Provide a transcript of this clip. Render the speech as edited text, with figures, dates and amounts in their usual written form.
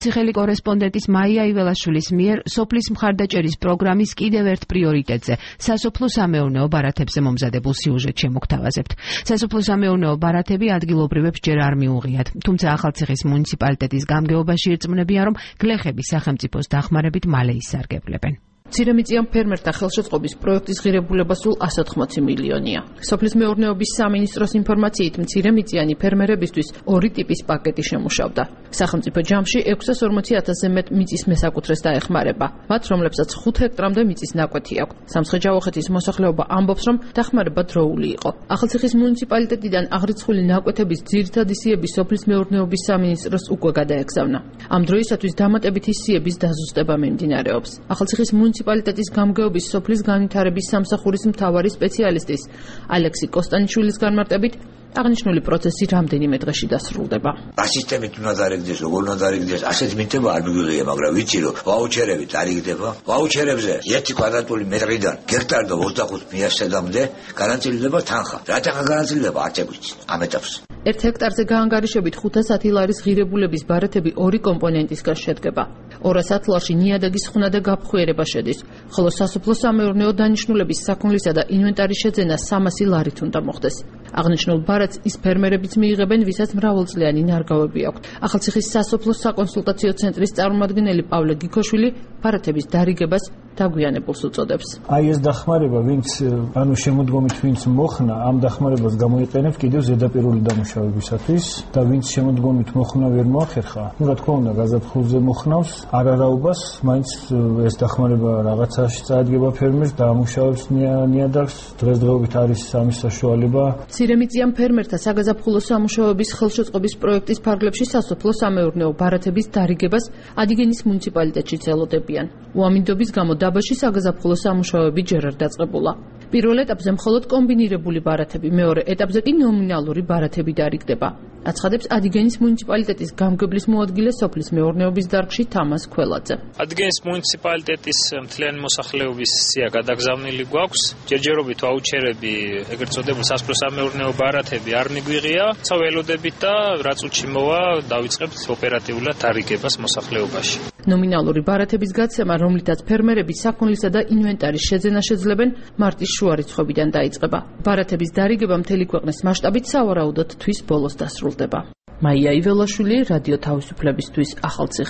ახალციხელი კორესპონდენტის მაია იველაშვილის მიერ სოფლის მხარდაჭერის პროგრამის კიდევ ერთ პრიორიტეტზე, სასოფლო-სამეურნეო ბარათებზე მომზადებულ სიუჟეტ შემოგთავაზებთ. სასოფლო-სამეურნეო ბარათები ადგილობრივებს ჯერ არ მიუღიათ, თუმცა ახალციხის მუნიციპალიტეტის გამგეობაში ირწმუნებიან, რომ გლეხები სახელმწიფოს დახმარებით მალე ისარგებლებენ. ცირემიწიან ფერმერთა ხელშეწყობის პროექტის ღირებულება სულ 180 მილიონია. სოფლის მეურნეობის სამინისტროს ინფორმაციით, მცირემიწიანი ფერმერებისთვის ორი ტიპის პაკეტი შემუშავდა. სახელმწიფო ჯამში 640,000-ზე მეტ მიწის მესაკუთრეს დაეხმარება. მათ, რომლებსაც 5 ჰექტრამდე მიწის ნაკვეთი აქვთ. სამცხე-ჯავახეთის მოსახლეობა ამბობს, რომ დახმარება დროული იყო. ახალციხის მუნიციპალიტეტიდან აღრიცხული ნაკვეთების ძირითადი სიები სოფლის მეურნეობის სამინისტროს უკვე გადაეგზავნა. ამ დროისათვის დამატებითი სიების დაზუსტება მიმდინარეობს. ახალციხის მუნიციპალიტეტის გამგეობის სოფლის განვითარების სამსახურის მთავარი სპეციალისტის ალექსი კოსტანიშვილის განმარტებით, აღნიშნული პროცესი რამდენიმე დღეში დასრულდება. ასისტემით უნდა დარიგდეს, როგორ უნდა დარიგდეს, ასეთ მიტება არ მიგვიღია, მაგრამ ვიცი რომ ვაუჩერებით დარიგდება. ვაუჩერებზე 1 კვადრატული მეტრიდან ჰექტარ და 25 მიასცდამდე განაწილდება თანხა. რა თანხა განაწილდება არც ეგვიცი ამ ეტაპს. 1 ჰექტარზე გაანგარიშებით 510 ლარის ღირებულების ბარათები ორი კომპონენტისგან შედგება. 200 ლარში ნიადაგის ხუნა და გაფხვიერება შედის, ხოლო სასოფლო-სამეურნეო დანიშნულების საქონლისა და ინვენტარის შეძენა 300 ლარით უნდა მოხდეს. აღნიშნულ ბარათს ის ფერმერებიც მიიღებენ, ვისაც მრავალწლიანი ნარგავები აქვთ. ახალციხის სასოფლო საკონსულტაციო ცენტრის წარმომადგენელი პავლე გიქოშვილი ბარათების დარიგებას დაგვიანებულს უწოდებს. აი ეს დახმარება, ვინც შემოდგომით ვინც მოხნა, ამ დახმარებას გამოიყენებს კიდევ ზედაპირული დამუშავებისათვის და ვინც შემოდგომით მოხნა ვერ მოახერხა, რა თქმა უნდა, გაზაფხულზე მოხნავს არარაობას, მაინც ეს დახმარება რაღაცაში წაადგება ფერმერს და ამუშავებს ნიადაგს, დღესდღეობით არის ამის საშუალება. ცირემიწიან ფერმერთა საგაზაფხულო სამუშაოების ხელშეწყობის პროექტის ფარგლებში სასოფლო-სამეურნეო ბარათების დარიგებას ადიგენის მუნიციპალიტეტშიც ელოდებიან. უამინდობის გამო დაბაში საგაზაფხულო სამუშაოები ჯერ არ დაწყებულა. პირველ ეტაპზე მხოლოდ კომბინირებული ბარათები, მეორე ეტაპზე კი ნომინალური ბარათები დარიგდება. აცხადებს ადიგენის მუნიციპალიტეტის გამგებლის მოადგილე სოფლის მეურნეობის დარგში თამას ქველაძე. ადიგენის მუნიციპალიტეტის მთლიანი მოსახლეობის სია გადაგზავნილი გვაქვს. ჯერჯერობით ვაუჩერები, ეგრეთ წოდებულ სასოფლო-სამეურნეო ბარათები არ მიგვიღია. ველოდებით და რაც უჩი მოვა, დავიწყებთ ოპერატიულად დარიგებას მოსახლეობაში. ნომინალური ბარათების გაცემა, რომლითაც ფერმერები საქონლისა და ინვენტარის შეძენა შეძლებენ, მარტის შუა რიცხვებიდან დაიწყება. ბარათების დარიგება მთელი ქვეყნის მასშტაბით სავარაუდოდ თვის ბოლოს დასრულდება. მაია იველაშვილი, რადიო თავისუფლებისთვის, ახალციხე.